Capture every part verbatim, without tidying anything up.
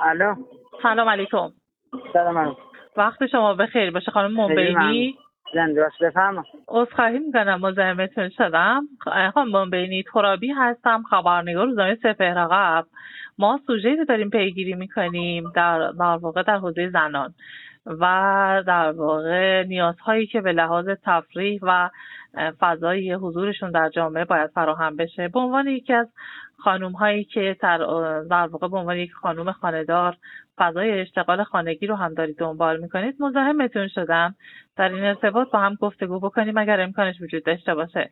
الو. سلام علیکم. سلام علیکم. وقت شما بخیر باشه خانم منبینی. زنده باش. بفرما. عذرخواهی میکنم مزاحمتون شدم. خانم منبینی ترابی هستم، خبرنگار روزنامه سپهر عقب. ما سوژه‌ای رو داریم پیگیری میکنیم در در واقع در حوزه زنان و در واقع نیازهایی که به لحاظ تفریح و فضای حضورشون در جامعه باید فراهم بشه. به عنوان یکی از خانوم هایی که در در واقع به عنوان یک خانوم خانه‌دار فضای اشتغال خانگی رو هم دارید دنبال میکنید، مزاحمتون شدم در این ارتباط با هم گفتگو بکنیم اگر امکانش وجود داشته باشه.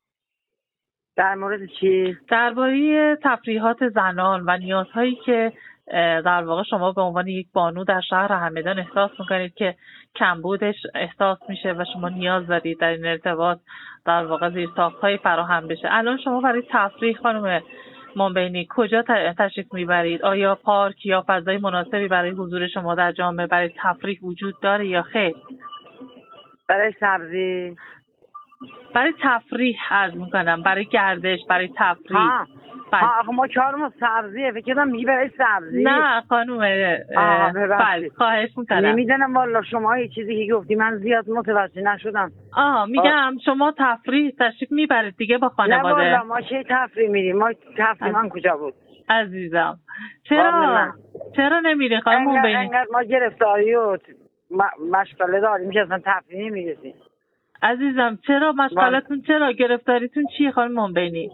در مورد چی؟ درباره تفریحات زنان و نیازهایی که در واقع شما به عنوان یک بانو در شهر همدان احساس میکنید که کمبودش احساس میشه و شما نیاز دارید در این ارتباط در واقع زیرساخت‌های فراهم بشه. الان شما برای تفریح خانم منبینی کجا تشریف میبرید؟ آیا پارک یا فضای مناسبی برای حضور شما در جامعه برای تفریح وجود داره یا خیر؟ برای سبزی، برای تفریح عرض میکنم، برای گردش، برای تفریح. ها ها آخه ما کارمون سبزیه، فکر کردم میگی برای سبزی. نه خانم بله خواهش میکنم. نمیدونم والا شما یه چیزی که گفتی من زیاد متوجه نشدم. آها میگم شما تفریح تشریف میبرید دیگه با خانواده؟ نه والا ما چه تفریح میریم؟ ما تفریح من کجا بود عزیزم؟ چرا چرا نمیرین خانم منبینی؟ انقدر ما گرفتاری و مشغله داریم که اصلا تفریح نمیرسیم. عزیزم چرا مشغلتون چرا گرفتاریتون چیه خانم منبینی؟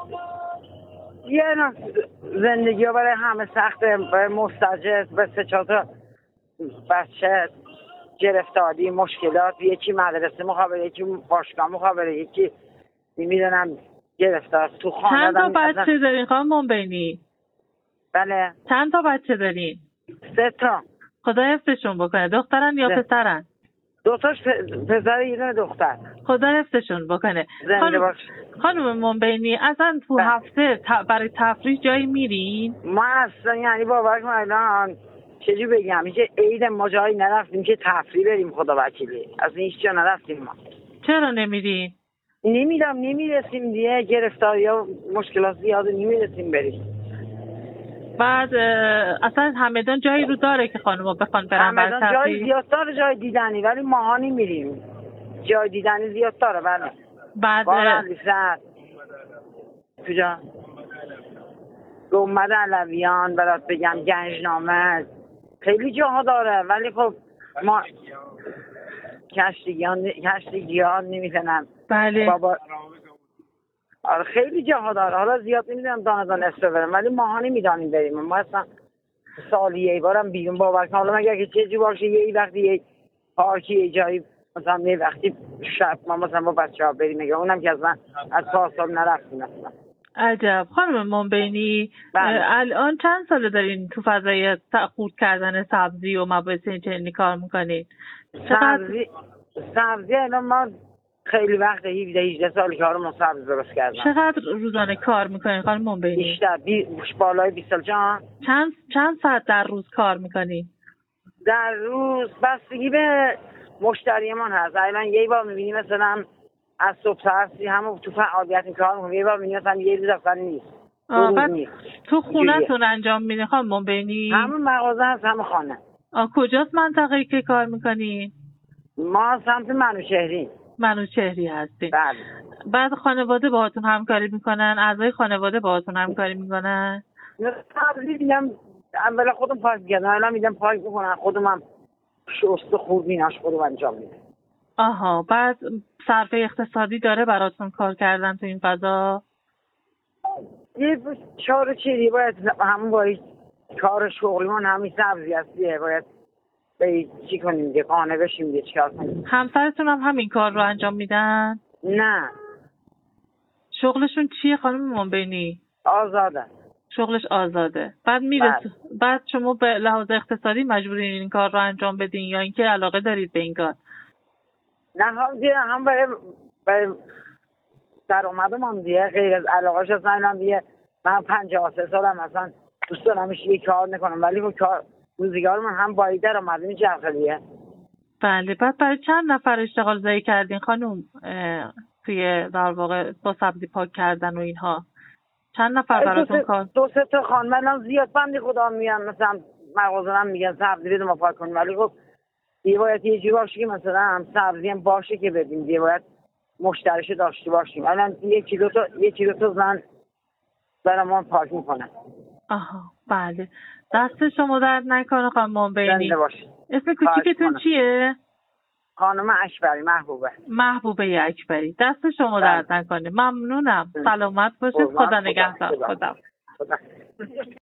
یه نه زندگی ها برای همه سخته، برای مستجر، به سه چهار تا بچه گرفتاری، مشکلات، یکی مدرسه مخابره، یکی باشگاه مخابره، یکی نمیدونم گرفتار تو خانه. چند تا بچه اصلا... دارین خانم منبینی؟ بله. چند تا بچه دارین؟ سه تا. خدا حفظشون بکنه. دخترن یا پسرن؟ دو تاش پسر یه دونه دختر. خدا حفظشون بکنه. زنده باش. خانم منبینی اصلا تو هفته ت... برای تفریح جایی میرین؟ ما اصلا یعنی باور کن الان چجوری بگم اینکه عید ما جایی نرفتیم که تفریح بریم خدا وکیلی. اصلا هیچ جا نرفتیم ما. چرا نمیرین؟ نمیدم نمیرسیم دیگه، گرفتاری ها مشکلات زیاده، نمیرسیم بریم. بعد اصلا همدان جایی رو داره که خانوما بخوان برن برای تفریح؟ همدان جای زیاد داره جای دیدنی، ولی ماها نمیریم. جای دیدنی زیاد داره. بله. بعد بارندیسر کجا؟ گنبد علویان برات بگم، گنجنامه، خیلی جاها داره، ولی خب ما کشتیگیان کشتیگیان نمیتونم. بله بابا آره خیلی جاها داره. حالا زیاد نمیدونم دانه دانه اسم برم، ولی ماها نمیدانیم بریم. ما اصلا سالی یه بارم بیرون باور کن. حالا مگر که چیزی باشه یه وقتی یه پارکی یه جایی مثلا یه وقتی شب ما مثلا با بچه ها بریم، مگر اونم که از من از پاس سال نرفتیم اصلا. عجب. خانم منبینی الان چند ساله دارین تو فضای خورد کردن سبزی و مباحث اینچنینی کار میکنین؟ سبزی سبزی الان ما خیلی وقت هفده هجده سال کارمون سبزی درست کردن. چقدر روزانه کار میکنین خانم منبینی؟ بیشتر بی... بالای بیست سال. جان چند چند ساعت در روز کار میکنین؟ در روز بستگی به مشتریمان هست. الان یه بار میبینی مثلا از صبح تا عصر همون تو فعالیت کار میکنم، یه بار میبینی مثلا یه روز اصلا نیست. آه بعد نیست. تو خونه‌تون انجام میدین خانم منبینی؟ همون مغازه هست، همون خانه. آه کجاست منطقه‌ای که کار میکنین؟ ما سمت منوچهری. منوچهری هستین. بله. بعد خانواده باهاتون همکاری میکنن؟ اعضای خانواده باهاتون همکاری میکنن؟ قبلی دیدم اولا خودم پاک می‌کردم، الان میدم پاک میکنن، خودم هم شست خوب میناش خودم انجام میدم. آها. بعد صرفه اقتصادی داره براتون کار کردن تو این فضا؟ یه چهار چیزی باید همون باید کار شغلیمون همین سبزی هستیه، باید باید چی کنیم دیگه، قانه بشیم دیگه، چیکار کنیم. همسرتون هم همین کار رو انجام میدن؟ نه. شغلشون چیه خانم منبینی؟ آزاده. شغلش آزاده. بعد میرسه بعد شما به لحاظ اقتصادی مجبورین این کار رو انجام بدین یا اینکه علاقه دارید به این کار؟ نه هم دیگه هم برای برای درآمدم هم دیگه غیر از علاقه‌اش اصلا هم دیگه. من پنجاه و سه سالم اصلا دوست دارم یه کار نکنم، ولی خب کار روزگار من هم باید درآمد میچرخه دیگه. بله. بعد برای چند نفر اشتغال زایی کردین خانم توی در واقع با سبزی پاک کردن و اینها؟ چند نفر براتون کار؟ دو سه تا خانم. من زیاد بندی خدا میان مثلا مغازه هم میگن سبزی بده ما پاک کنیم، ولی خب یه باید یه جوری باشه که مثلا هم سبزی هم باشه که بدیم، یه باید مشتریشو داشته باشیم. الان یکی دو تا یکی دو تا زن برامون پاک میکنن. آها بله، دست شما درد نکنه خانم منبینی. زنده باشه. اسم کوچیکتون چیه؟ خانم اکبری. محبوبه. محبوبه اکبری. دست شما درد نکنه. ممنونم. سلامت باشید. خدا نگهدار. خدا. خدا.